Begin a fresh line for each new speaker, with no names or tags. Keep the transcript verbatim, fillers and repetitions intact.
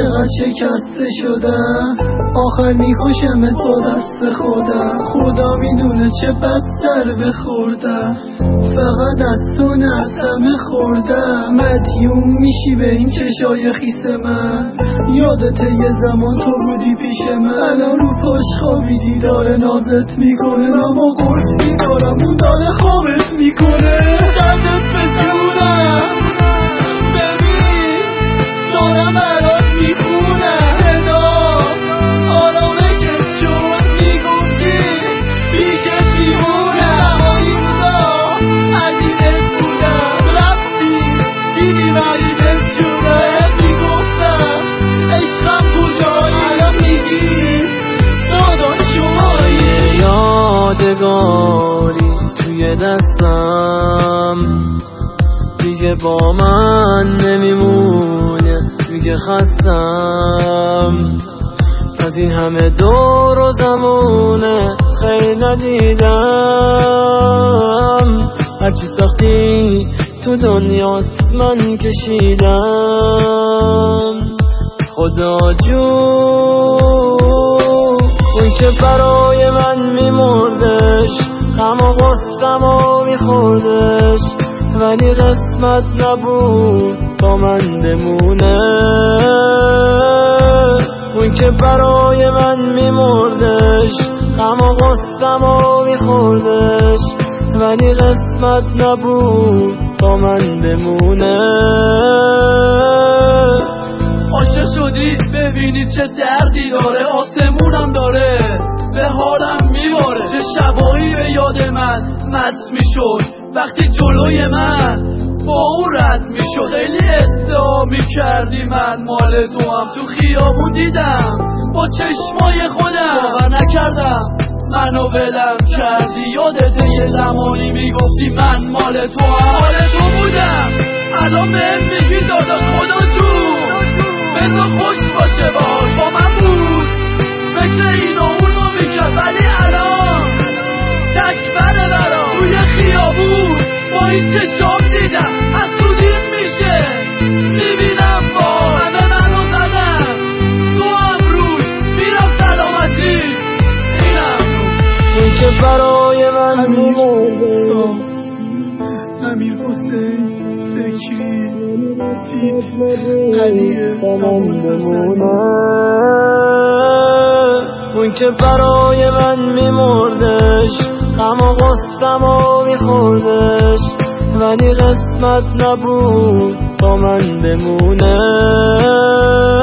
چقدر شکسته شدم، آخر میکشمت با دست خودم. خدا میدونه چه بدتر بخوردم، فقط از تو نسمه خوردم. مدیون میشی به این چشای خیس من، یادته یه زمان تو بودی پیش من. الان رو پاش خوابیدی داره نازت میکنه، من با قرص میدارم اون داره خوابت میکنه. دردت بزونم ببین دارم برات میخونم، صدا آرامشت شد میگفتی پیشت میمونم. زمانی بودا عزیزت بودم، رفتی دیدی مریضت شده. میگفتم عشقم کجایی، الان میگی دادا شمایی.
یادگاری توی دستم دیگه با من نمیمونه، دیگه خستم از این همه دور و زمونه. خیلی ندیدم هرچی سختی تو دنیاست من کشیدم. خدا جون اون که برای من میمردش، غم و غصم و میخوردش، ولی قسمت نبود با من بمونه. اون که برای من میمردش، غم و غصم و میخوردش، ولی قسمت نبود با من بمونه.
عاشق شدی ببینی چه دردی داره، آسمونم داره به حالم میباره. چه شبایی به یاد من مست میشد وقتی جلوی من با اون رد میشد. خیلی ادعا میکردی من مال تو هم، تو خیابون دیدم با چشمای خودم، باور نکردم منو ولم کردی. یادته یه زمانی میگفتی من مال تو هم، مال تو بودم. الان بهم میگی دادا خدا جون بذار خوش باشه باش با من بود. فکر این و اون رو میکرد ولی الان تکبره برام توی خیابون با این چشام دیدم حسودیم میشه. میبینم با همه منو زدم تو هم روش میرم سلامتی. اینم
اون که برای من میمردم،
امیر حسین فکری دید قلیه
اون که برای من میمردش، غم و غصم و میخوردش، ولی قسمت نبود با من بمونه.